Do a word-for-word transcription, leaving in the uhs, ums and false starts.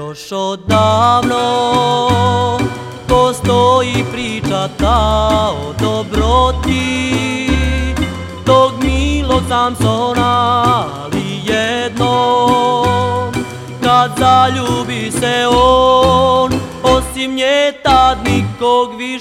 Još odavno postoji priča ta o dobroti tog milog Samsona, ali jednom kad zaljubi se on, osim nje tad nikog više